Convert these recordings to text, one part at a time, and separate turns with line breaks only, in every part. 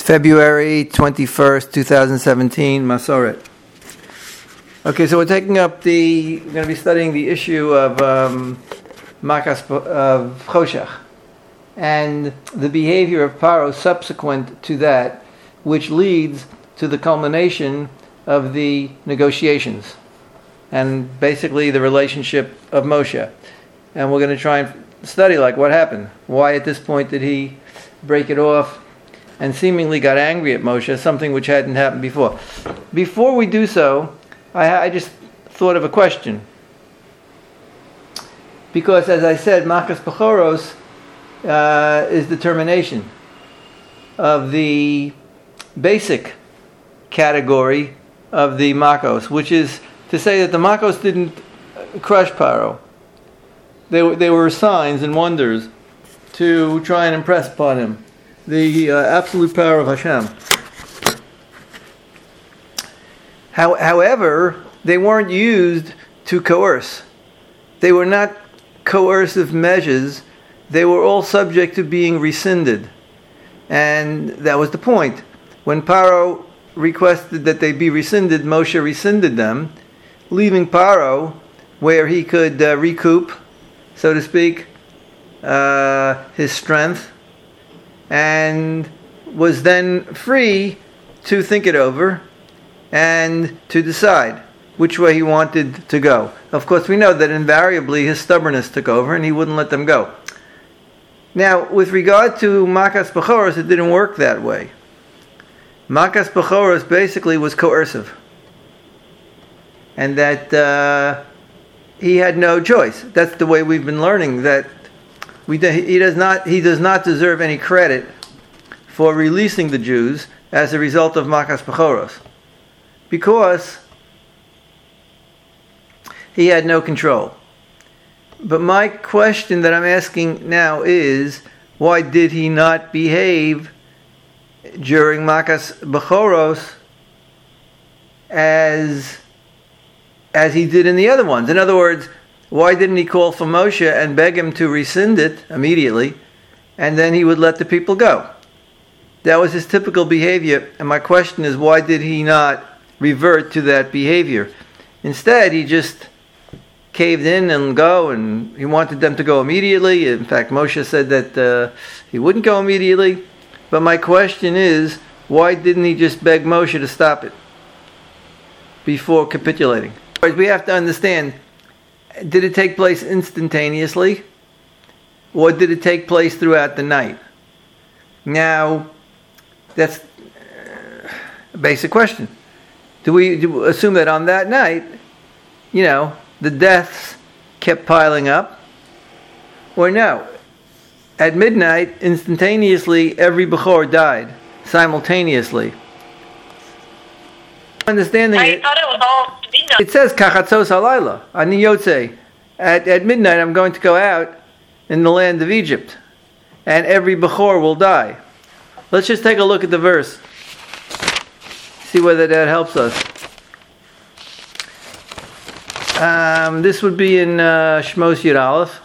February 21st, 2017, Masoret. Okay, so we're going to be studying the issue of Makas of Choshech and the behavior of Paro subsequent to that, which leads to the culmination of the negotiations and basically the relationship of Moshe. And we're going to try and study what happened. Why at this point did he break it off and seemingly got angry at Moshe, something which hadn't happened before. Before we do so, I just thought of a question. Because as I said, Makas Bechoros is the termination of the basic category of the Makos, which is to say that the Makos didn't crush Paro. They were signs and wonders to try and impress upon him the absolute power of Hashem. However, they weren't used to coerce. They were not coercive measures. They were all subject to being rescinded. And that was the point. When Paro requested that they be rescinded, Moshe rescinded them, leaving Paro where he could recoup, so to speak, his strength, and was then free to think it over and to decide which way he wanted to go. Of course, we know that invariably his stubbornness took over and he wouldn't let them go. Now, with regard to Makas Bechoros, it didn't work that way. Makas Bechoros basically was coercive, and that he had no choice. That's the way we've been learning that he does not deserve any credit for releasing the Jews as a result of Makas Bechoros, because he had no control. But my question that I'm asking now is, why did he not behave during Makas Bechoros as he did in the other ones? In other words, why didn't he call for Moshe and beg him to rescind it immediately, and then he would let the people go? That was his typical behavior, and my question is, why did he not revert to that behavior? Instead, he just caved in and go, and he wanted them to go immediately. In fact, Moshe said that he wouldn't go immediately. But my question is, why didn't he just beg Moshe to stop it before capitulating? We have to understand, did it take place instantaneously, or did it take place throughout the night? Now, that's a basic question. Do we assume that on that night, the deaths kept piling up? Or no? At midnight, instantaneously, every Bechor died simultaneously. Understanding
I thought it was all midnight.
It says Kachatzos Halayla, Ani Yotzei. At midnight, I'm going to go out in the land of Egypt, and every Bechor will die. Let's just take a look at the verse. See whether that helps us. This would be in Shmos Yud Aleph.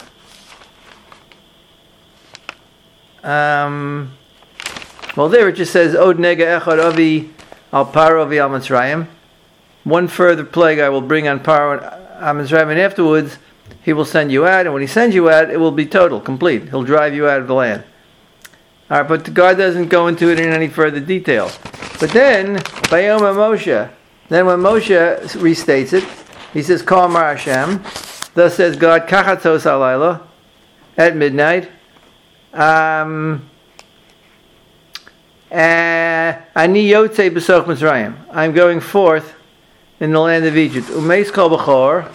Well, there it just says, Od nega echad avi al Paro vi al Mitzrayim. One further plague I will bring on Paro and al Mitzrayim, and afterwards he will send you out, and when he sends you out, it will be total, complete. He'll drive you out of the land. All right, but God doesn't go into it in any further detail. But then, Vayoma Moshe, then when Moshe restates it, he says, Kol Amar Hashem, thus says God, Kachatzos Halayla, at midnight, Ani Yotzei B'soch Mitzrayim, I'm going forth in the land of Egypt. Umeis Kol Bechor,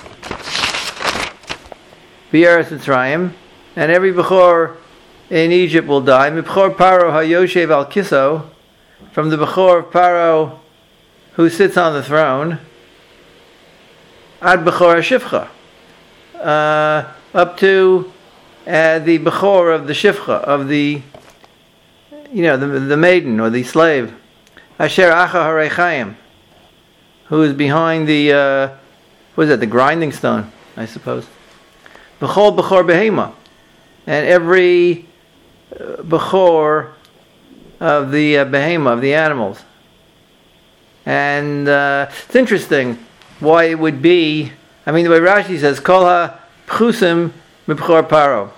B'Eretz Mitzrayim, and every Bechor in Egypt will die. Mibchor Paro HaYoshev Al Kiso, from the Bechor of Paro who sits on the throne, Ad Bechor HaShifcha, up to the Bechor of the Shifcha, of the maiden or the slave, Asher Acha Harei Chaim, who is behind the the grinding stone, I suppose. Bechol Bechor Behema, and every Bechor of the behema, of the animals. And it's interesting why it would be, the way Rashi says, Kol ha-pchusim mibchor paro.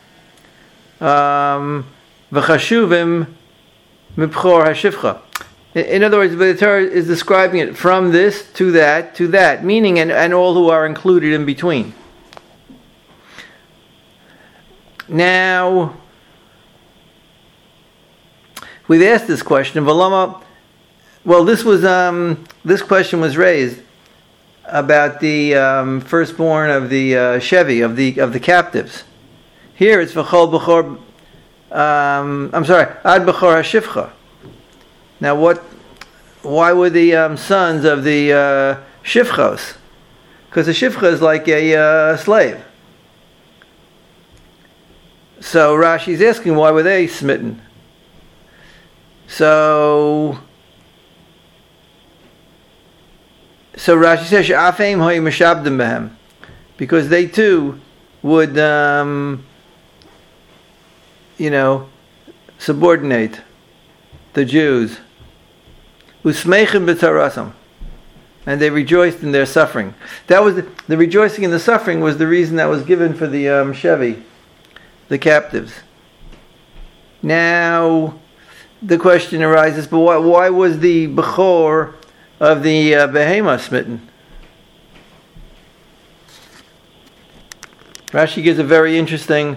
V'chashuvim mibchor ha-shifcha. In other words, the Torah is describing it from this to that, meaning and all who are included in between. Now, we've asked this question, Valama. Well, this question was raised about the firstborn of the Shevi, of the captives. Here it's V'chol B'chor. Ad B'chor HaShifcha. Now, why were the sons of the Shifchos? Because the Shifcha is like a slave. So Rashi's asking, why were they smitten? So Rashi says, She'afeim hoy meshabdim behem, because they too would, subordinate the Jews. Usmeichim b'tzarasam, and they rejoiced in their suffering. That was the rejoicing in the suffering was the reason that was given for the Shevi, the captives. Now, the question arises: but why was the Bechor of the Behema smitten? Rashi gives a very interesting.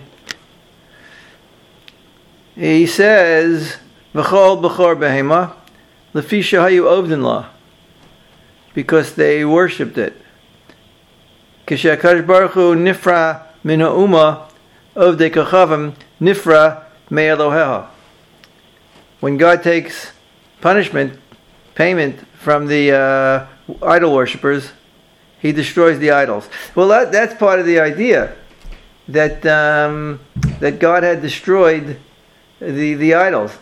He says, "V'chol Bechor Behema." Lefisha hayu ovdin la, because they worshipped it. K'shekadosh Baruch Hu nifra min ha'uma ovdei kochavim nifra me Eloheha. When God takes payment from the idol worshippers, He destroys the idols. Well, that's part of the idea that God had destroyed the idols.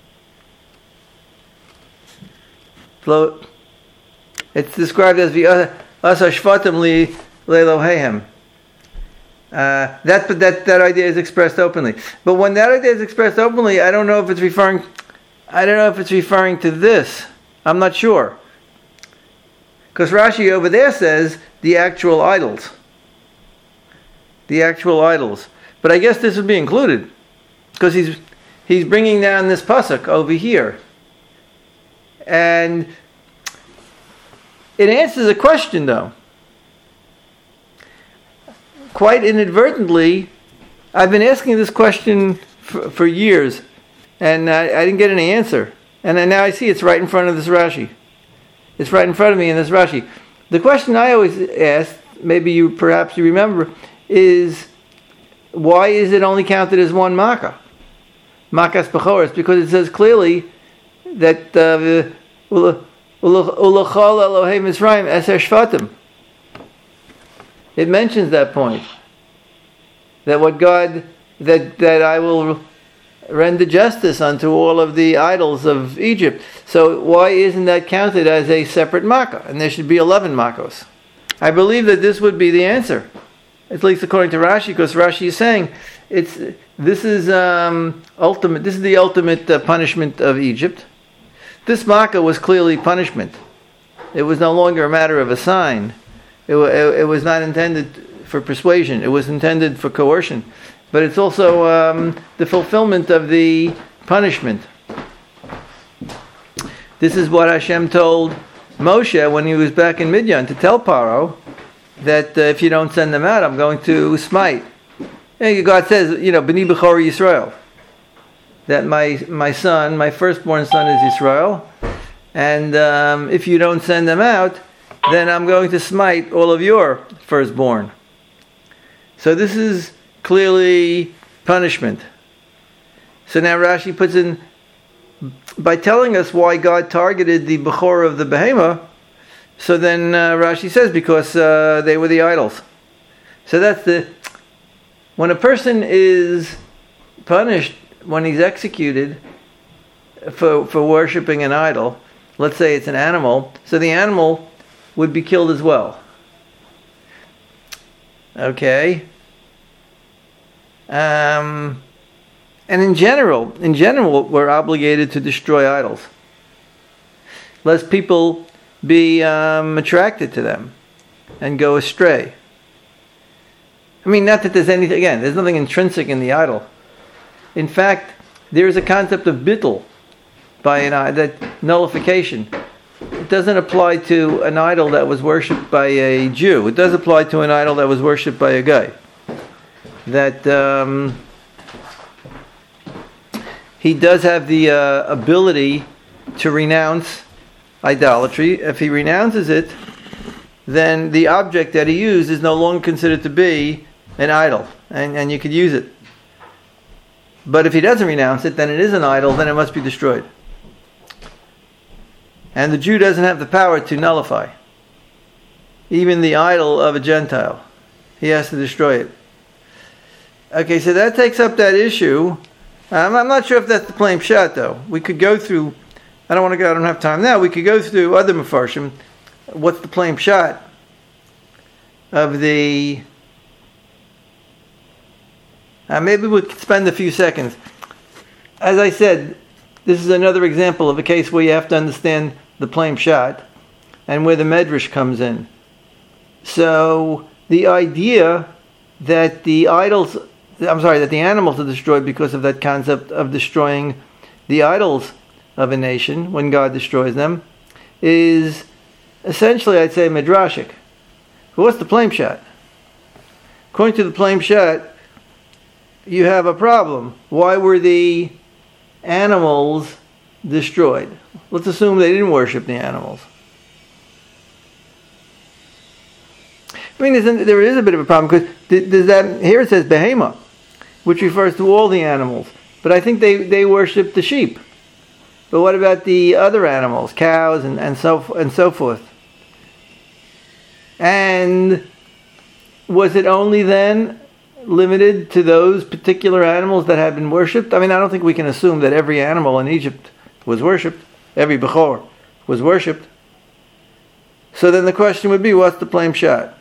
It's described as the asa shvatim li lelohehem. That idea is expressed openly. But when that idea is expressed openly, I don't know if it's referring to this. I'm not sure. Because Rashi over there says the actual idols. But I guess this would be included, because he's bringing down this pasuk over here. And it answers a question, though. Quite inadvertently, I've been asking this question for years, and I didn't get any answer. And then now I see it's right in front of this Rashi. It's right in front of me in this Rashi. The question I always ask, perhaps you remember, is why is it only counted as one makkah? Makas Bechoros, because it says clearly that Ulachal Elohei Mitzrayim Eser Shvatim. It mentions that point. That that I will render justice unto all of the idols of Egypt. So why isn't that counted as a separate makkah? And there should be 11 makkos. I believe that this would be the answer, at least according to Rashi, because Rashi is saying this is the ultimate punishment of Egypt. This makkah was clearly punishment. It was no longer a matter of a sign. It was not intended for persuasion. It was intended for coercion. But it's also the fulfillment of the punishment. This is what Hashem told Moshe when he was back in Midian, to tell Paro that if you don't send them out, I'm going to smite. And God says, B'ni B'chor Yisrael, that my son, my firstborn son is Yisrael, and if you don't send them out, then I'm going to smite all of your firstborn. So this is clearly punishment. So now Rashi puts in, by telling us why God targeted the Bechor of the Behema, so then Rashi says because they were the idols. So that's when a person is punished, when he's executed for worshipping an idol, let's say it's an animal, so the animal would be killed as well. Okay. And And in general, we're obligated to destroy idols, lest people be attracted to them and go astray. I mean, not that there's anything, again, there's nothing intrinsic in the idol. In fact, there is a concept of bittul, that nullification. It doesn't apply to an idol that was worshipped by a Jew. It does apply to an idol that was worshipped by a guy. That he does have the ability to renounce idolatry. If he renounces it, then the object that he used is no longer considered to be an idol, and you could use it. But if he doesn't renounce it, then it is an idol, then it must be destroyed. And the Jew doesn't have the power to nullify even the idol of a Gentile. He has to destroy it. Okay, so that takes up that issue. I'm not sure if that's the plain pshat, though. We could go through, I don't have time now, we could go through other Mefarshim. What's the plain pshat of the... maybe we could spend a few seconds. As I said, this is another example of a case where you have to understand the plain pshat and where the medrash comes in. So the idea that the animals are destroyed because of that concept of destroying the idols of a nation when God destroys them is essentially, I'd say, midrashic. But what's the plain pshat? According to the plain pshat, you have a problem. Why were the animals destroyed? Let's assume they didn't worship the animals. I mean, there is a bit of a problem because does that here it says behema, which refers to all the animals, but I think they worship the sheep. But what about the other animals, cows and so forth? And was it only then limited to those particular animals that had been worshipped? I mean, I don't think we can assume that every animal in Egypt was worshipped. Every Bechor was worshipped. So then the question would be, what's the plain pshat?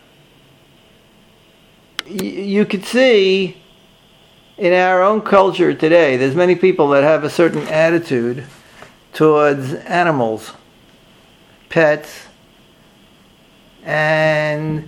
You could see in our own culture today, there's many people that have a certain attitude towards animals, pets, and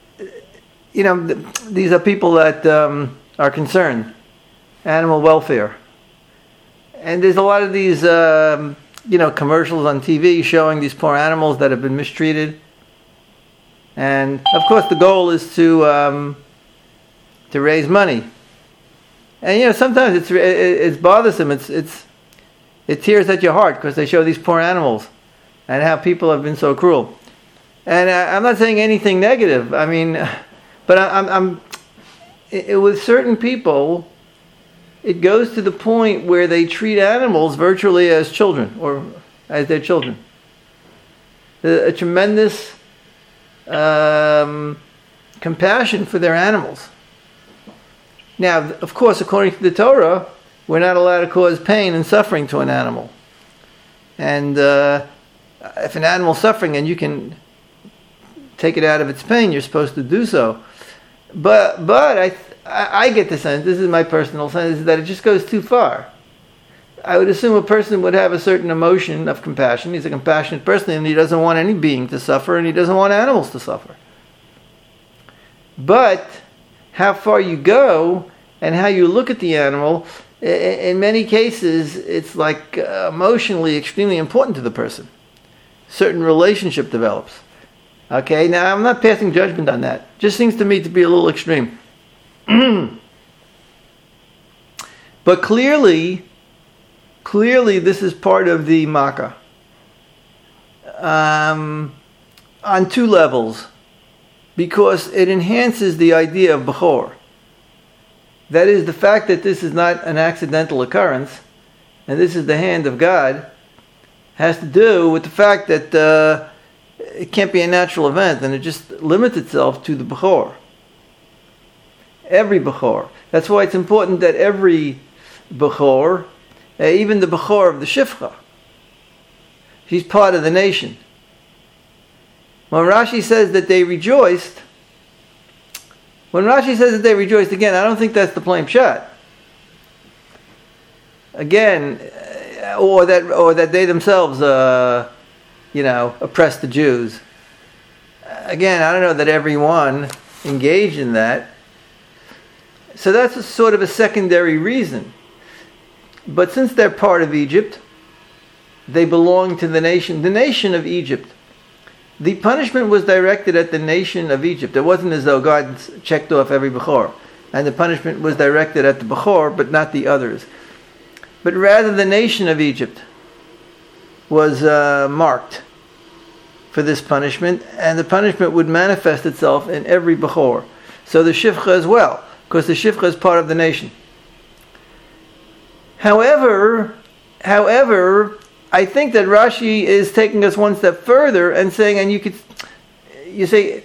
these are people that are concerned, animal welfare. And there's a lot of these, commercials on TV showing these poor animals that have been mistreated. And of course, the goal is to raise money. And sometimes it's bothersome. It tears at your heart because they show these poor animals and how people have been so cruel. And I'm not saying anything negative. I mean, but with certain people, it goes to the point where they treat animals virtually as children or as their children. A tremendous compassion for their animals. Now, of course, according to the Torah, we're not allowed to cause pain and suffering to an animal. And if an animal's suffering and you can take it out of its pain, you're supposed to do so. But I get the sense, this is my personal sense, is that it just goes too far. I would assume a person would have a certain emotion of compassion. He's a compassionate person and he doesn't want any being to suffer and he doesn't want animals to suffer. But how far you go and how you look at the animal, in many cases, it's like emotionally extremely important to the person. Certain relationship develops. Okay, now I'm not passing judgment on that. Just seems to me to be a little extreme. But clearly this is part of the Makkah. On two levels. Because it enhances the idea of Bechor. That is, the fact that this is not an accidental occurrence, and this is the hand of God, has to do with the fact that it can't be a natural event, and it just limits itself to the Bechor. Every Bechor. That's why it's important that every Bechor, even the Bechor of the Shifcha, she's part of the nation. When Rashi says that they rejoiced, again, I don't think that's the plain pshat. again, or that they themselves, oppressed the Jews. Again, I don't know that everyone engaged in that. So that's a sort of a secondary reason. But since they're part of Egypt, they belong to the nation of Egypt. The punishment was directed at the nation of Egypt. It wasn't as though God checked off every Bechor, and the punishment was directed at the Bechor, but not the others. But rather the nation of Egypt was marked for this punishment, and the punishment would manifest itself in every Bechor. So the Shifcha as well, because the Shifcha is part of the nation. However, I think that Rashi is taking us one step further and saying, and you say,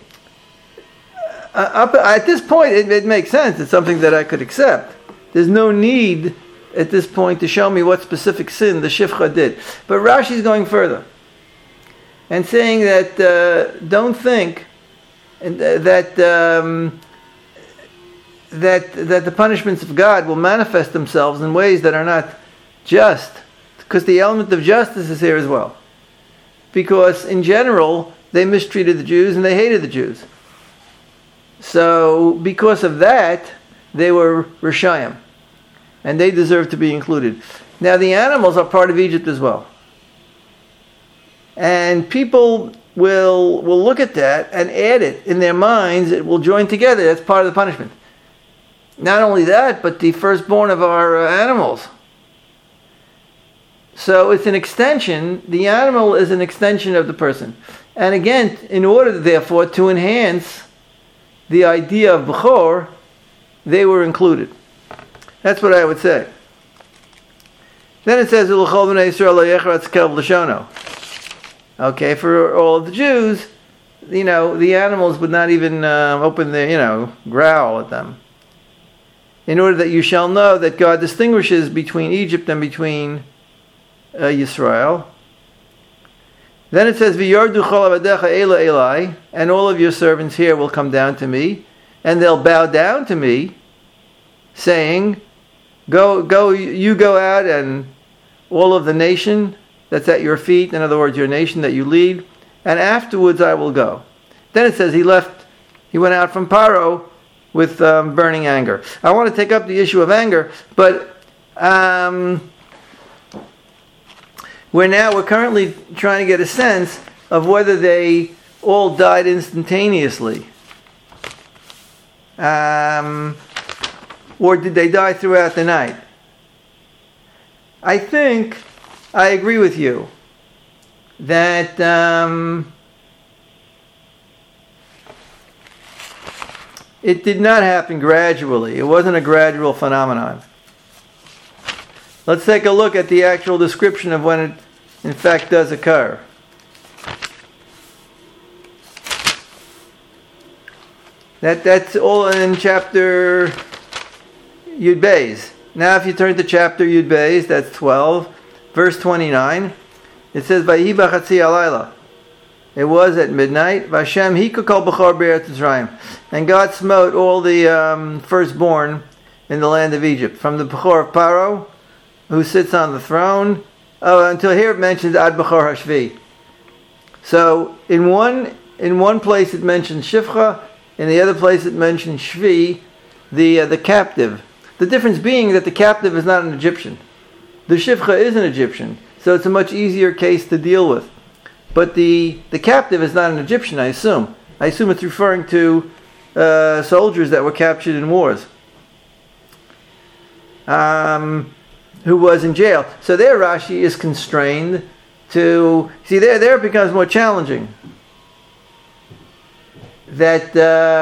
up at this point it makes sense. It's something that I could accept. There's no need at this point to show me what specific sin the Shifcha did. But Rashi is going further and saying that don't think that the punishments of God will manifest themselves in ways that are not just, because the element of justice is here as well. Because in general, they mistreated the Jews and they hated the Jews. So because of that, they were Rishayim, and they deserve to be included. Now the animals are part of Egypt as well. And people will look at that and add it in their minds. It will join together. That's part of the punishment. Not only that, but the firstborn of our animals. So it's an extension. The animal is an extension of the person. And again, in order, therefore, to enhance the idea of Bechor, they were included. That's what I would say. Then it says, okay, for all of the Jews, the animals would not even open their, growl at them. In order that you shall know that God distinguishes between Egypt and between Yisrael. Then it says, "V'yardu chol avadecha ela elai," and all of your servants here will come down to me, and they'll bow down to me, saying, "Go, you go out, and all of the nation that's at your feet, in other words, your nation that you lead, and afterwards I will go." Then it says he went out from Paro with burning anger. I want to take up the issue of anger, but we're currently trying to get a sense of whether they all died instantaneously, or did they die throughout the night. I think I agree with you that it did not happen gradually. It wasn't a gradual phenomenon. Let's take a look at the actual description of when it in fact does occur. That's all in chapter Yud Beis. Now if you turn to chapter Yud Beis, that's 12, verse 29, it says, "Vayihi b'chatzi halayla." It was at midnight. "Vashem hikakol b'chor be'eretz Mitzrayim." And God smote all the firstborn in the land of Egypt, from the Bechor of Paro, who sits on the throne, until here it mentions Ad Bechor Hashvi. So in one place it mentions Shifcha, in the other place it mentions Shvi, the captive. The difference being that the captive is not an Egyptian. The Shifcha is an Egyptian, so it's a much easier case to deal with. But the captive is not an Egyptian, I assume. I assume it's referring to soldiers that were captured in wars, who was in jail. So there Rashi is constrained to... See, there it becomes more challenging. That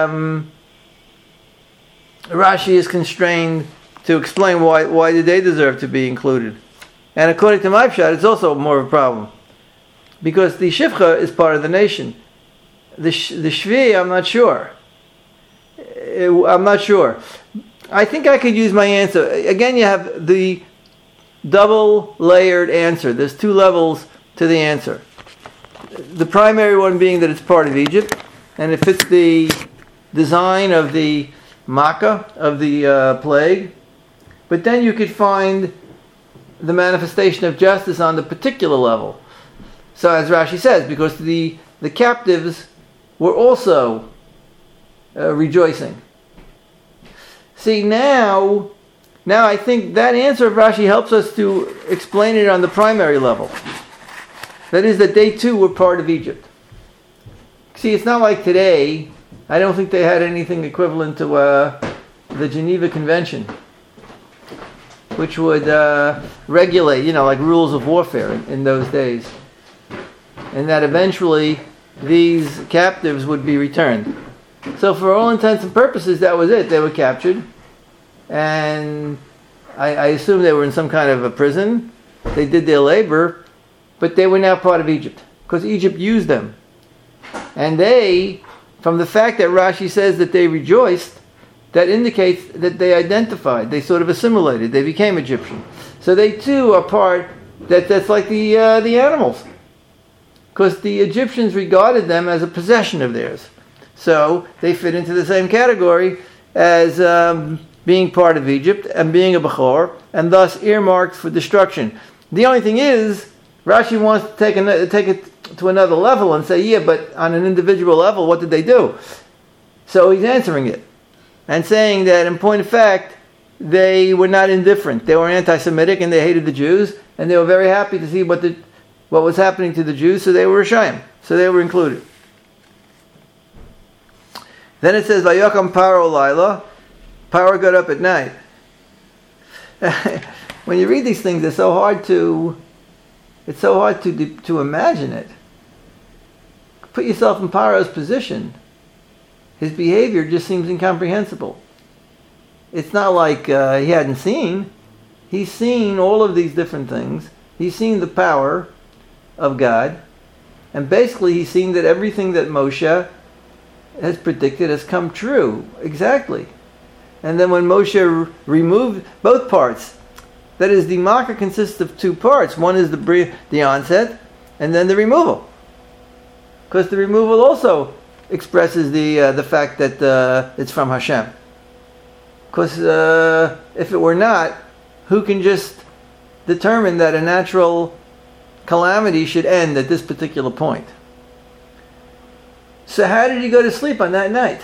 Rashi is constrained to explain why did they deserve to be included. And according to my pshat, it's also more of a problem. Because the Shifcha is part of the nation. The Shvi, I'm not sure. I'm not sure. I think I could use my answer. Again, you have the double-layered answer. There's two levels to the answer. The primary one being that it's part of Egypt, and it fits the design of the Makkah, of the plague. But then you could find the manifestation of justice on the particular level. So as Rashi says, because the captives were also rejoicing. See, now I think that answer of Rashi helps us to explain it on the primary level. That is, that they too were part of Egypt. See, it's not like today. I don't think they had anything equivalent to the Geneva Convention, which would regulate, like rules of warfare in those days. And that eventually these captives would be returned. So for all intents and purposes, that was it. They were captured. And I assume they were in some kind of a prison. They did their labor, but they were now part of Egypt, because Egypt used them. And they, from the fact that Rashi says that they rejoiced, that indicates that they identified, they sort of assimilated, they became Egyptian. So they too are part, that's like the animals. Because the Egyptians regarded them as a possession of theirs. So they fit into the same category as being part of Egypt and being a Bechor, and thus earmarked for destruction. The only thing is, Rashi wants to take it to another level and say, yeah, but on an individual level, what did they do? So he's answering it and saying that, in point of fact, they were not indifferent. They were anti-Semitic and they hated the Jews, and they were very happy to see what was happening to the Jews, so they were ashamed. So they were included. Then it says, Vayakam Paro Laila. Paro got up at night. When you read these things, it's so hard to imagine it. Put yourself in Paro's position. His behavior just seems incomprehensible. It's not like he hadn't seen. He's seen all of these different things. He's seen the power of God. And basically he's seen that everything that Moshe has predicted has come true. Exactly. And then when Moshe removed both parts, that is, the Makkah consists of two parts. One is the onset, and then the removal. Because the removal also expresses the fact that it's from Hashem. Because if it were not, who can just determine that a natural calamity should end at this particular point? So how did he go to sleep on that night?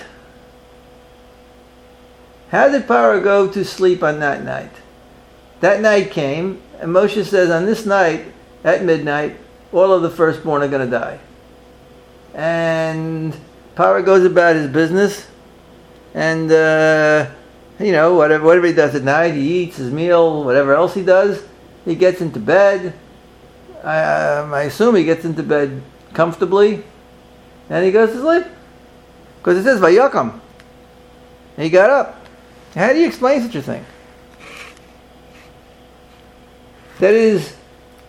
How did Paro go to sleep on that night? That night came, and Moshe says, on this night, at midnight, all of the firstborn are going to die. And Paro goes about his business, and, whatever he does at night, he eats his meal, whatever else he does, he gets into bed. I assume he gets into bed comfortably, and he goes to sleep. Because it says, Vayakam. He got up. How do you explain such a thing? That is,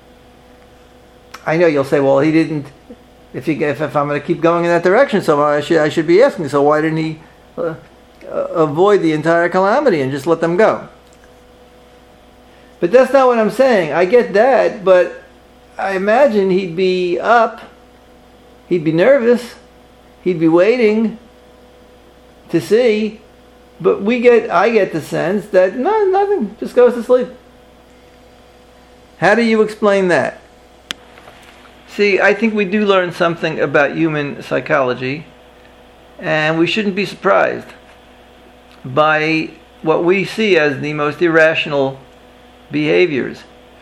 I know you'll say, well, he didn't, if I'm going to keep going in that direction, so I should be asking, so why didn't he avoid the entire calamity and just let them go? But that's not what I'm saying. I get that, but I imagine he'd be up, he'd be nervous, he'd be waiting to see, but I get the sense that nothing, just goes to sleep. How do you explain that? See, I think we do learn something about human psychology, and we shouldn't be surprised by what we see as the most irrational behaviors.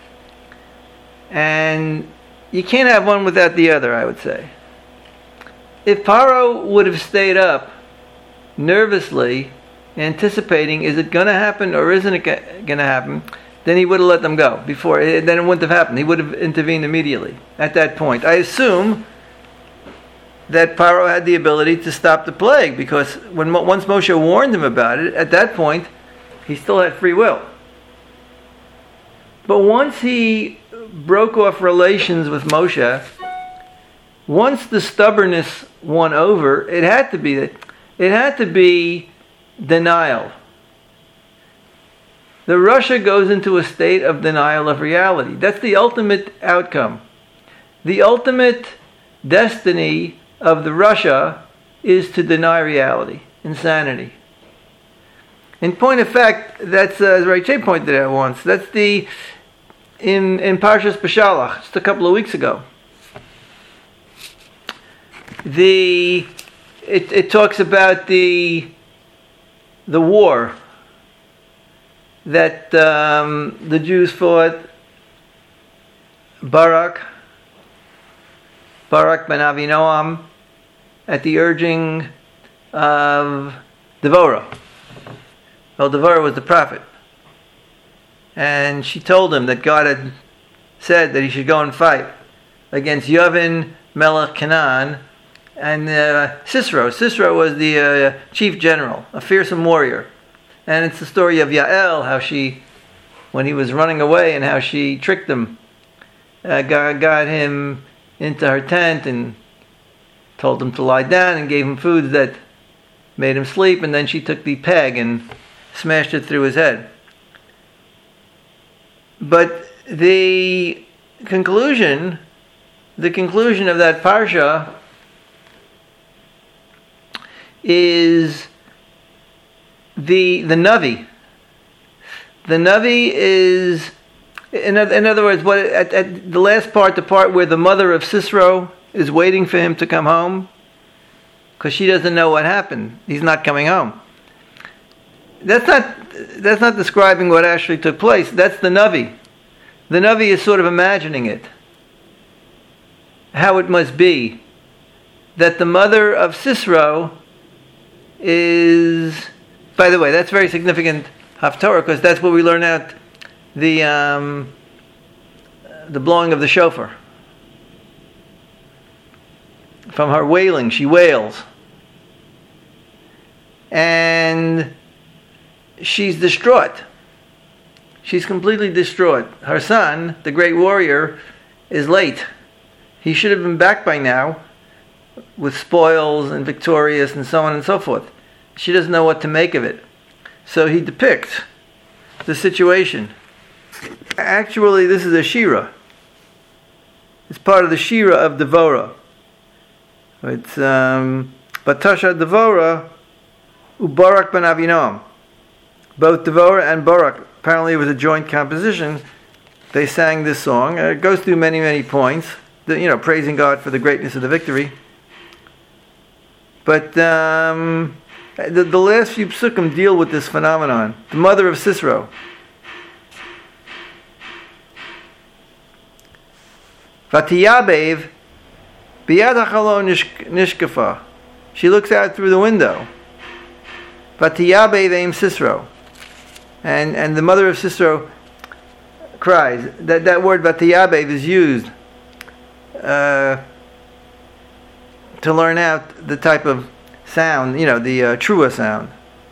And you can't have one without the other, I would say. If Paro would have stayed up nervously, anticipating, is it going to happen or isn't it going to happen, then he would have let them go before. Then it wouldn't have happened. He would have intervened immediately at that point. I assume that Paro had the ability to stop the plague, because once Moshe warned him about it, at that point, he still had free will. But once he broke off relations with Moshe, once the stubbornness won over, it had to be denial. The Russia goes into a state of denial of reality. That's the ultimate outcome. The ultimate destiny of the Russia is to deny reality, insanity. In point of fact, that's as Ray Che pointed out once. That's the in Parshas Beshalach, just a couple of weeks ago. It talks about the war that the Jews fought Barak ben Avinoam at the urging of Devorah. Well, Devorah was the prophet. And she told him that God had said that he should go and fight against Yavin, Melech Canaan, and Sisera. Sisera was the chief general, a fearsome warrior. And it's the story of Yael, how she, when he was running away, and how she tricked him, got him into her tent and told him to lie down and gave him food that made him sleep, and then she took the peg and smashed it through his head. But the conclusion of that parsha is the Navi. The Navi is, in other words, what at the last part, the part where the mother of Sisera is waiting for him to come home, because she doesn't know what happened. He's not coming home. That's not describing what actually took place. That's the Navi. The Navi is sort of imagining it. How it must be that the mother of Sisera is, by the way, that's very significant Haftorah, because that's what we learn out the blowing of the shofar. From her wailing, she wails. And she's distraught. She's completely distraught. Her son, the great warrior, is late. He should have been back by now with spoils and victorious and so on and so forth. She doesn't know what to make of it. So he depicts the situation. Actually, this is a shira. It's part of the shira of Devorah. It's Batasha Devorah uBarak ben Avinoam. Both Devorah and Barak, apparently it was a joint composition. They sang this song. It goes through many, many points. Praising God for the greatness of the victory. But the last few psukim deal with this phenomenon. The mother of Sisera. Vatiyabev biyad hachalon nishkafa. She looks out through the window. Vatiyabev aim Sisera. And the mother of Sisera cries. That word vatiyabev is used to learn out the type of sound, the trua sound.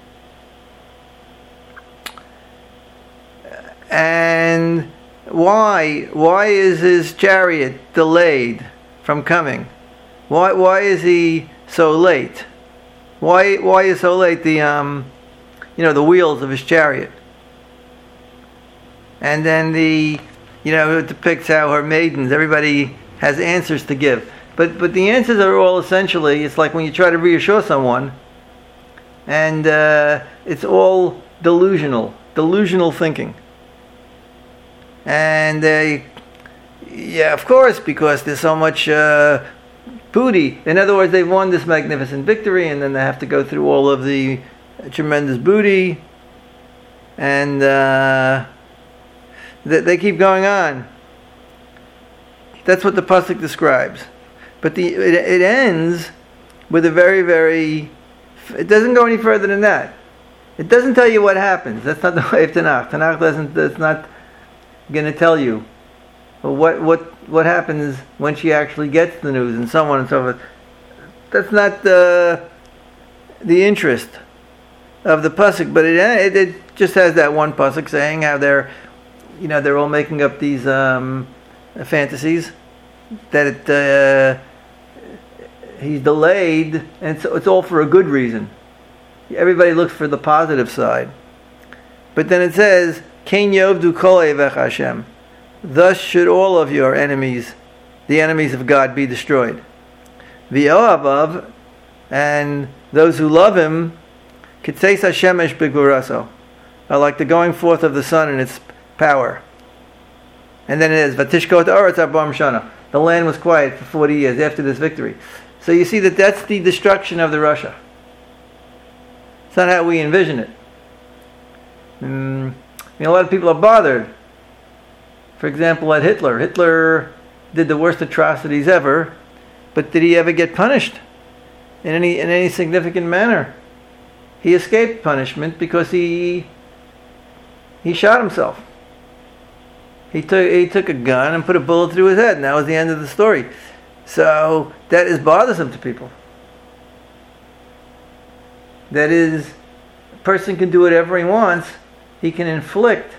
And why is his chariot delayed from coming? Why is he so late? Why is so late the wheels of his chariot? And then it depicts how her maidens, everybody has answers to give. But the answers are all essentially, it's like when you try to reassure someone, and it's all delusional thinking. And of course, because there's so much booty. In other words, they've won this magnificent victory, and then they have to go through all of the tremendous booty, and they keep going on. That's what the pasuk describes. But it ends with a very, very... It doesn't go any further than that. It doesn't tell you what happens. That's not the way of Tanakh. Tanakh that's not going to tell you what happens when she actually gets the news and so on and so forth. That's not the interest of the pasuk. But it just has that one pasuk saying how they're all making up these fantasies that he's delayed, and it's all for a good reason. Everybody looks for the positive side. But then it says, Ken yovdu kol evech Hashem. Thus should all of your enemies, the enemies of God, be destroyed. V'ohavav, and those who love him, kitzeis hashemesh b'gvuraso, are like the going forth of the sun in its power. And then it is Vatishkot Aretz 40 Shana. The land was quiet for 40 years after this victory. So you see that that's the destruction of the Russia. It's not how we envision it. A lot of people are bothered. For example, at Hitler. Hitler did the worst atrocities ever, but did he ever get punished in any significant manner? He escaped punishment because he shot himself. He took a gun and put a bullet through his head, and that was the end of the story. So that is bothersome to people. That is, a person can do whatever he wants. He can inflict,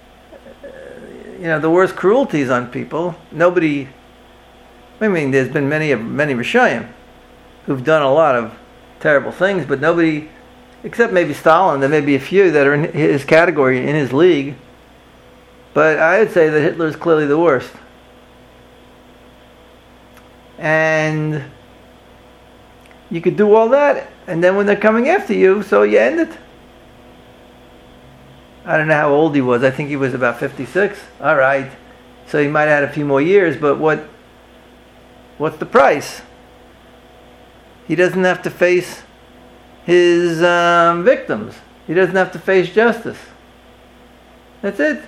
the worst cruelties on people. Nobody. There's been many Rishayim who've done a lot of terrible things, but nobody, except maybe Stalin. There may be a few that are in his category, in his league. But I would say that Hitler is clearly the worst. And you could do all that, and then when they're coming after you, so you end it. I don't know how old he was. I think he was about 56. All right. So he might have had a few more years, but what's the price? He doesn't have to face his victims. He doesn't have to face justice. That's it.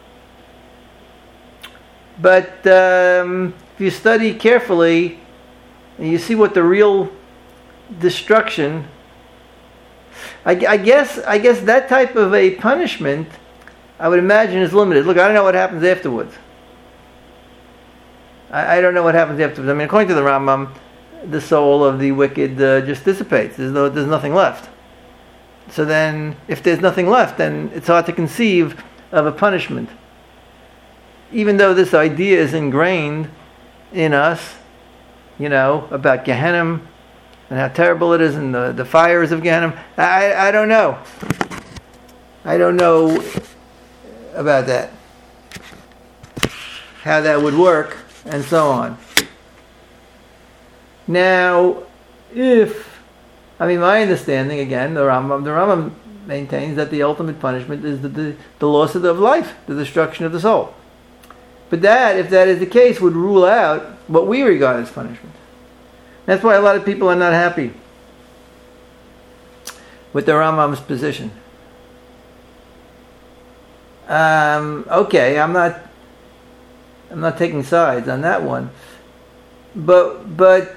But if you study carefully, and you see what the real destruction, I guess that type of a punishment, I would imagine, is limited. Look, I don't know what happens afterwards. I don't know what happens afterwards. According to the Rambam, the soul of the wicked just dissipates. There's nothing left. So then, if there's nothing left, then it's hard to conceive of a punishment. Even though this idea is ingrained in us, about Gehenna and how terrible it is and the fires of Gehenna, I don't know. I don't know about that. How that would work and so on. Now, my understanding, again, the Rambam maintains that the ultimate punishment is the loss of life, the destruction of the soul. But that, if that is the case, would rule out what we regard as punishment. That's why a lot of people are not happy with the Rambam's position. Okay, I'm not taking sides on that one. But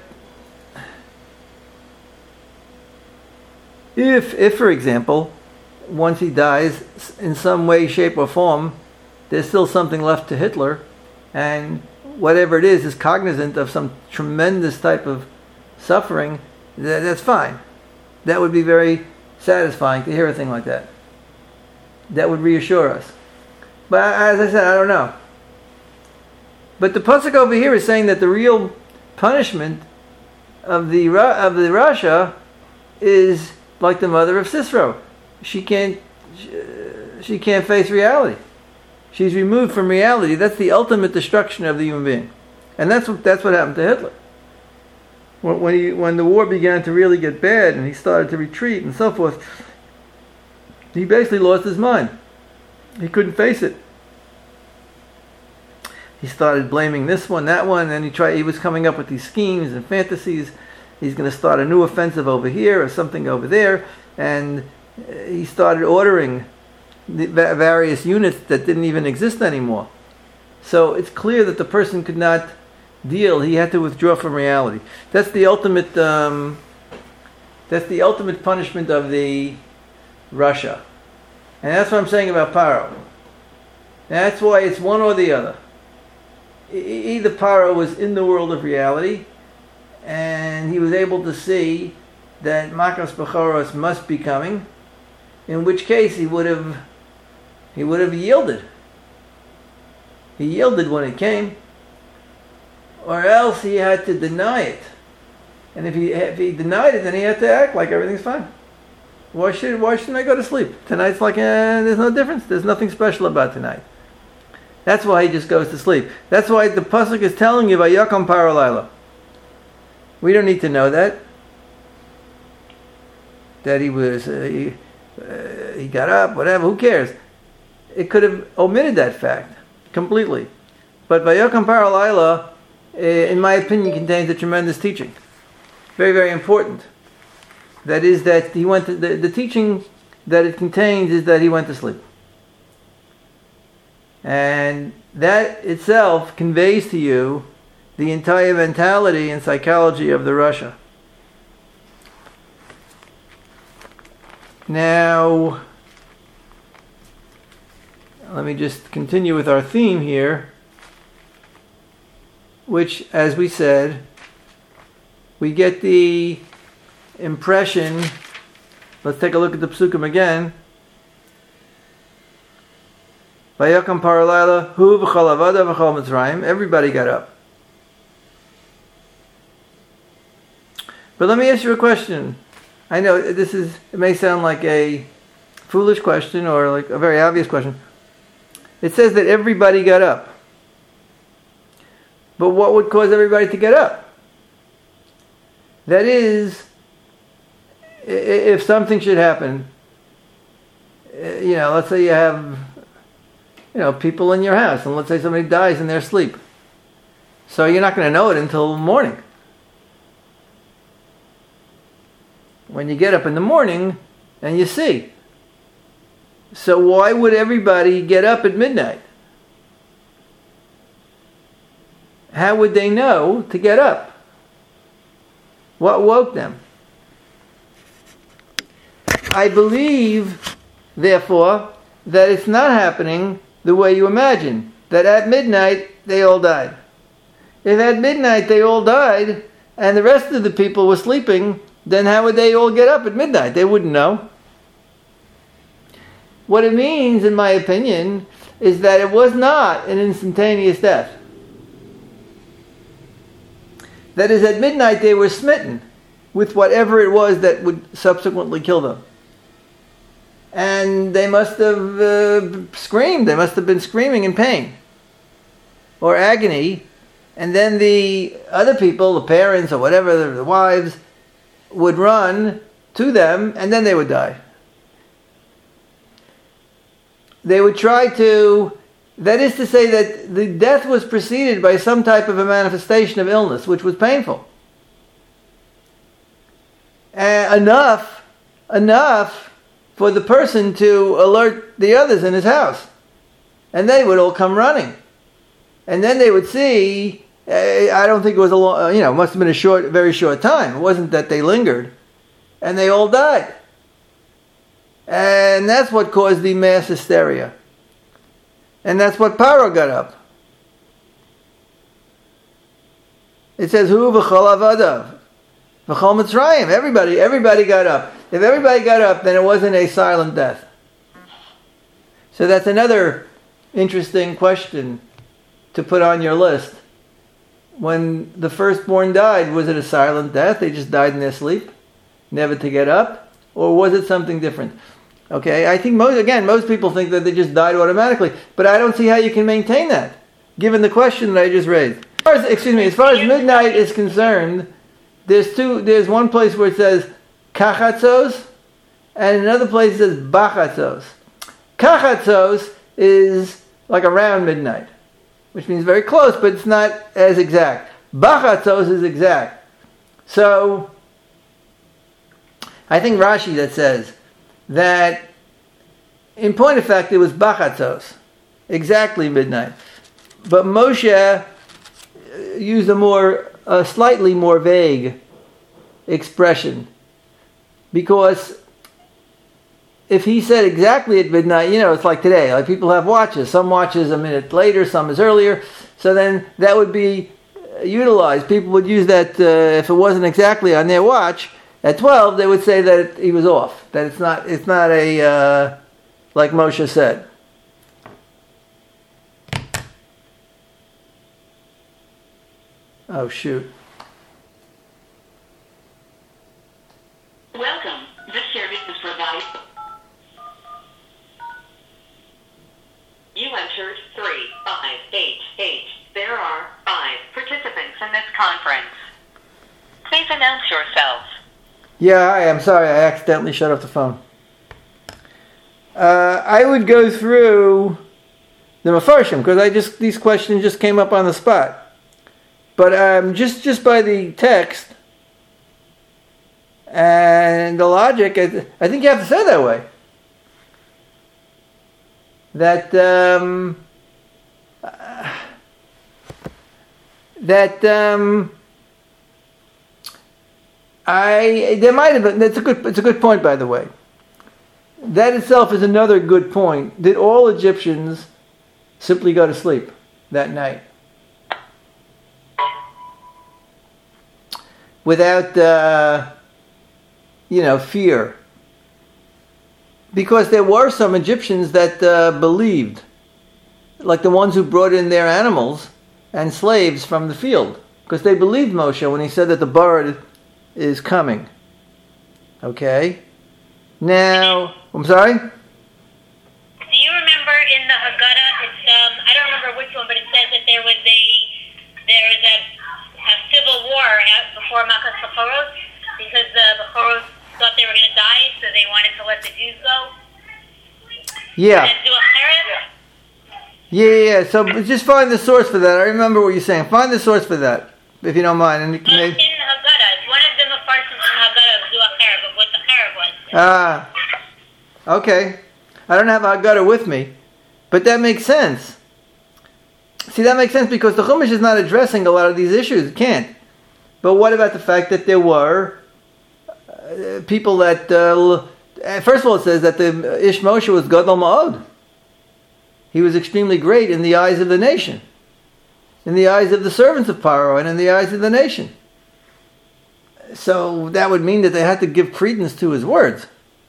if for example, once he dies, in some way, shape, or form, there's still something left to Hitler, and whatever it is cognizant of some tremendous type of suffering, that's fine. That would be very satisfying to hear a thing like that. That would reassure us. But as I said, I don't know. But the pasuk over here is saying that the real punishment of the Rasha is like the mother of Sisera. She can't face reality. She's removed from reality. That's the ultimate destruction of the human being, and that's what happened to Hitler. When the war began to really get bad and he started to retreat and so forth, he basically lost his mind. He couldn't face it. He started blaming this one, that one, and he was coming up with these schemes and fantasies. He's going to start a new offensive over here or something over there, and he started ordering the various units that didn't even exist anymore. So it's clear that the person could not deal. He had to withdraw from reality. That's the ultimate. That's the ultimate punishment of the Russia, and that's what I'm saying about Paro. And that's why it's one or the other. Either Paro was in the world of reality, and he was able to see that Makos Bechoros must be coming, in which case he would have yielded. He yielded when it came, or else he had to deny it. And if he denied it, then he had to act like everything's fine. Why shouldn't I go to sleep? Tonight's like, there's no difference. There's nothing special about tonight. That's why he just goes to sleep. That's why the pasuk is telling you, Vayakam Paro Laila. We don't need to know that he was he got up, whatever. Who cares? It could have omitted that fact completely. But Vayakam Paralayla, in my opinion, contains a tremendous teaching. Very, very important. That is that he went to, the teaching that it contains is that he went to sleep. And that itself conveys to you the entire mentality and psychology of the Russia. Now, let me just continue with our theme here, which, as we said, we get the impression. Let's take a look at the psukim again. Vayakam Paralayla, hu v'chol avada v'chol Mitzrayim. Everybody got up. But let me ask you a question. I know it may sound like a foolish question or like a very obvious question. It says that everybody got up. But what would cause everybody to get up? That is, if something should happen, let's say you have, people in your house, and let's say somebody dies in their sleep. So you're not going to know it until morning. When you get up in the morning and you see. So why would everybody get up at midnight? How would they know to get up? What woke them? I believe, therefore, that it's not happening the way you imagine. That at midnight they all died. If at midnight they all died and the rest of the people were sleeping, then how would they all get up at midnight? They wouldn't know. What it means, in my opinion, is that it was not an instantaneous death. That is, at midnight they were smitten with whatever it was that would subsequently kill them. And they must have screamed. They must have been screaming in pain or agony. And then the other people, the parents or whatever, the wives, would run to them, and then they would die. They would try to, that is to say that the death was preceded by some type of a manifestation of illness, which was painful. Enough for the person to alert the others in his house. And they would all come running. And then they would see, I don't think it was a long, it must have been a very short time. It wasn't that they lingered. And they all died. And that's what caused the mass hysteria. And that's what Paro got up. It says, Hu v'chol avadav, v'chol Mitzrayim. Everybody got up. If everybody got up, then it wasn't a silent death. So that's another interesting question to put on your list. When the firstborn died, was it a silent death? They just died in their sleep, never to get up? Or was it something different? Okay, I think most people think that they just died automatically, but I don't see how you can maintain that, given the question that I just raised. As far as midnight is concerned, there's one place where it says kachatzos, and another place it says bachatzos. Kachatzos is like around midnight, which means very close, but it's not as exact. Bachatzos is exact. So, I think Rashi that says that, in point of fact, it was bachatzos, exactly midnight. But Moshe used a slightly more vague expression, because if he said exactly at midnight, it's like today. Like people have watches. Some watches a minute later, some is earlier. So then that would be utilized. People would use that if it wasn't exactly on their watch at 12, they would say that he was off. That it's not a like Moshe said. Oh shoot.
Welcome. This service is provided. You entered 3588. There are 5 participants in this conference. Please announce yourself.
Yeah, I'm sorry. I accidentally shut off the phone. I would go through the Mefarshim, because these questions just came up on the spot. But just by the text and the logic, I think you have to say it that way. That there might have been. It's a good point, by the way. That itself is another good point. Did all Egyptians simply go to sleep that night without fear? Because there were some Egyptians that believed, like the ones who brought in their animals and slaves from the field, because they believed Moshe when he said that the bird is coming. Okay? Now, I'm sorry?
Do you remember in the Haggadah, it's, I don't remember which one, but it says that there was a civil war before Makas Bechoros, because the Bechoros thought they were going to die, so they wanted to let the Jews go?
Yeah.
And do a cheret?
Yeah. So just find the source for that. I remember what you're saying. Find the source for that, if you don't mind. And
It's in Haggadah. It's one of the Mefarshim from Haggadah do a cheret, but what the cheret was.
Okay. I don't have Haggadah with me, but that makes sense. See, that makes sense because the Chumash is not addressing a lot of these issues. It can't. But what about the fact that there were people that... first of all, it says that the Ish Moshe was Gadol Ma'od. He was extremely great in the eyes of the nation, in the eyes of the servants of Paro, and in the eyes of the nation. So that would mean that they had to give credence to his words.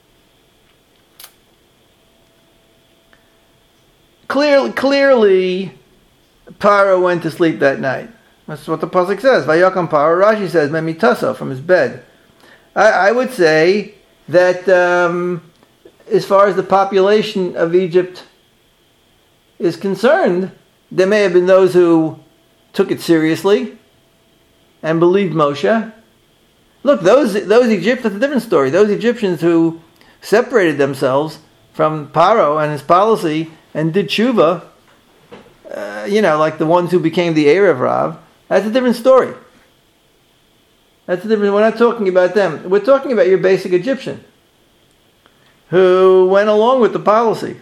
Clearly, Paro went to sleep that night. That's what the pasuk says. Vayakam Paro. Rashi says, Memitasa, from his bed. I would say that as far as the population of Egypt is concerned, there may have been those who took it seriously and believed Moshe. Look, those Egyptians, that's a different story. Those Egyptians who separated themselves from Paro and his policy and did tshuva, like the ones who became the Erev Rav, that's a different story. That's a different. We're not talking about them. We're talking about your basic Egyptian who went along with the policy.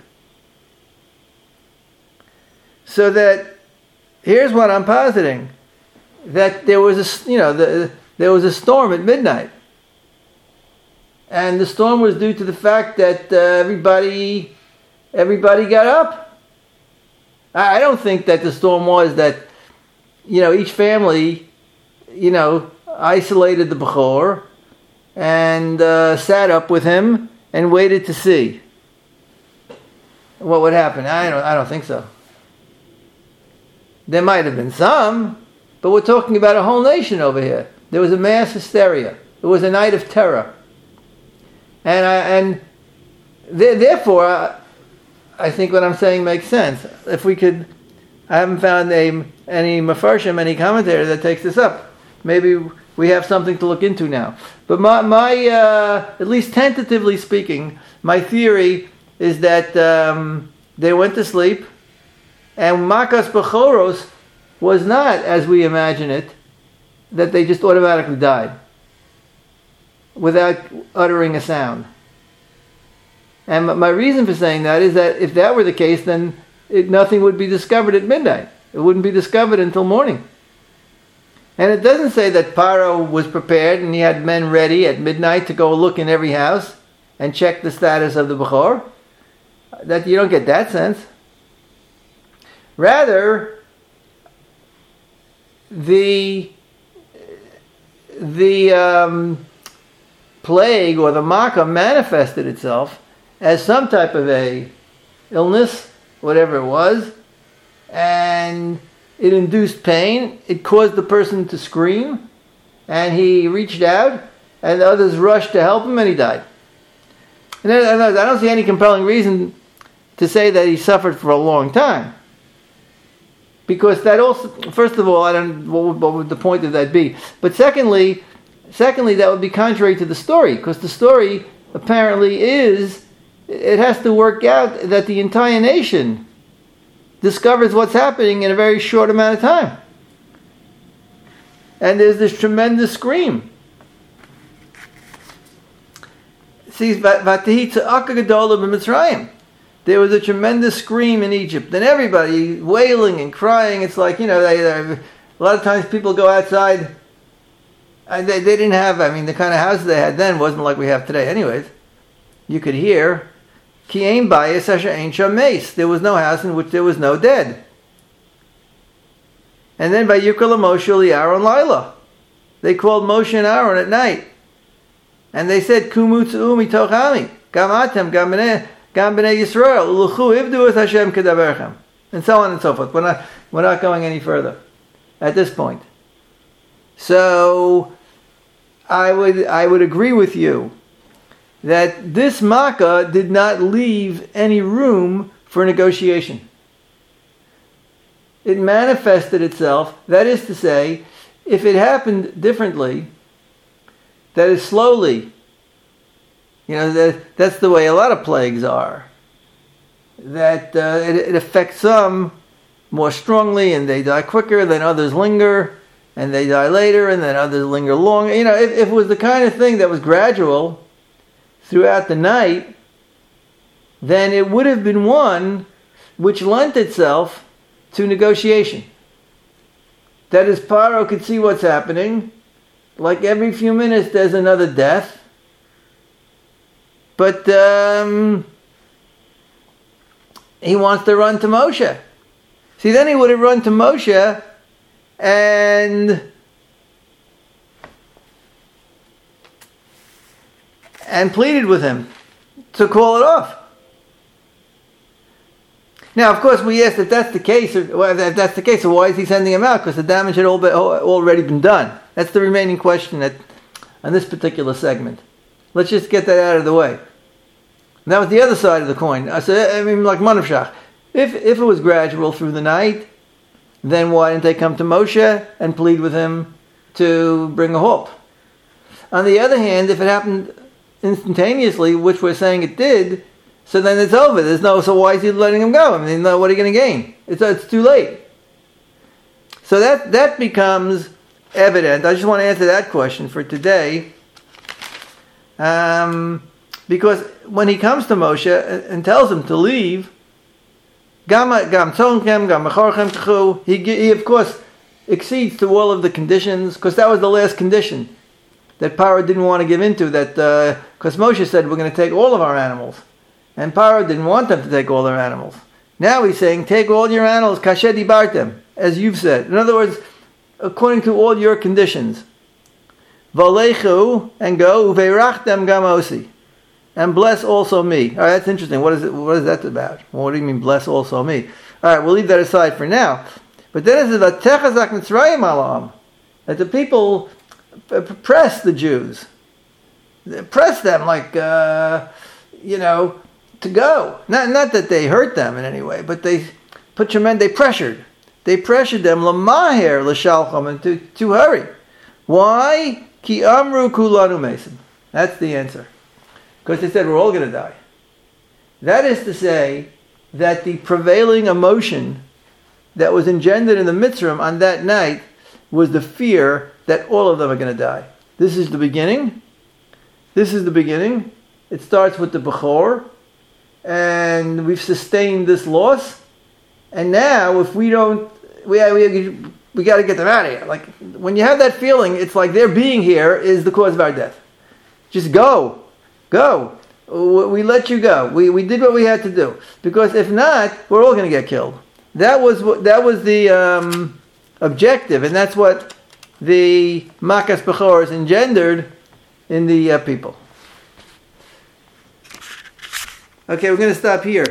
So that here's what I'm positing: that there was there was a storm at midnight, and the storm was due to the fact that everybody got up. I don't think that the storm was that each family isolated the Bechor and sat up with him and waited to see what would happen. I don't think so. There might have been some, but we're talking about a whole nation over here. There was a mass hysteria. It was a night of terror, and therefore, I think what I'm saying makes sense. If we could, I haven't found any Mefarshim, any commentator that takes this up. Maybe we have something to look into now. But my at least tentatively speaking, my theory is that they went to sleep, and Makas Bechoros was not, as we imagine it, that they just automatically died without uttering a sound. And my reason for saying that is that if that were the case, then nothing would be discovered at midnight. It wouldn't be discovered until morning. And it doesn't say that Paro was prepared and he had men ready at midnight to go look in every house and check the status of the Bechor. That you don't get that sense. Rather, the plague or the Makkah manifested itself as some type of a illness, whatever it was, and it induced pain. It caused the person to scream, and he reached out, and the others rushed to help him, and he died. And I don't see any compelling reason to say that he suffered for a long time, because that also, first of all, what would the point of that be? But secondly, that would be contrary to the story, because the story apparently is, it has to work out that the entire nation discovers what's happening in a very short amount of time. And there's this tremendous scream. See, there was a tremendous scream in Egypt, and everybody wailing and crying. It's like, a lot of times people go outside, and they didn't have, the kind of houses they had then wasn't like we have today anyways. You could hear, Ki ein bayis asher ein sham meis. There was no house in which there was no dead. And then by Yukra Moshe Aaron Laila. They called Moshe and Aaron at night. And they said, Kumu tzu'u mitoch ami, gam atem, gam b'nei Yisrael, uluchu ivdu es Hashem kedaberchem. And so on and so forth. We're not going any further at this point. So, I would agree with you that this Makkah did not leave any room for negotiation. It manifested itself, that is to say, if it happened differently, that is slowly, that's the way a lot of plagues are, that it affects some more strongly and they die quicker, then others linger, and they die later, and then others linger longer. If it was the kind of thing that was gradual throughout the night, then it would have been one which lent itself to negotiation. That is, Paro could see what's happening. Like every few minutes there's another death. But he wants to run to Moshe. See, then he would have run to Moshe and pleaded with him to call it off. Now, of course, we asked if that's the case, so why is he sending him out? Because the damage had already been done. That's the remaining question on this particular segment. Let's just get that out of the way. And that was the other side of the coin. Like Manavshach. If it was gradual through the night, then why didn't they come to Moshe and plead with him to bring a halt? On the other hand, if it happened instantaneously, which we're saying it did, so then it's over. So why is he letting him go? What are you going to gain? It's too late. So that becomes evident. I just want to answer that question for today. Because when he comes to Moshe and tells him to leave, he of course accedes to all of the conditions, because that was the last condition that Paro didn't want to give into, because Moshe said, we're going to take all of our animals. And Paro didn't want them to take all their animals. Now he's saying, take all your animals, kasher dibartem, as you've said. In other words, according to all your conditions. Valechu, and go, uveirachtem gamosi, and bless also me. All right, that's interesting. What is that about? Well, what do you mean, bless also me? All right, we'll leave that aside for now. But then it says, Vatechazak mitzrayim alam, that the people press the Jews. They press them to go. Not that they hurt them in any way, but they pressured. They pressured them lamaher l'shalchom, to hurry. Why? Ki amru kulanu mesim. That's the answer. Because they said we're all going to die. That is to say that the prevailing emotion that was engendered in the Mitzrayim on that night was the fear that all of them are going to die. This is the beginning. It starts with the Bechor, and we've sustained this loss. And now, if we don't, we got to get them out of here. Like when you have that feeling, it's like their being here is the cause of our death. Just go. We let you go. We did what we had to do, because if not, we're all going to get killed. That was the objective, and that's what the Makas Bechor has engendered in the people. Okay, we're going to stop here.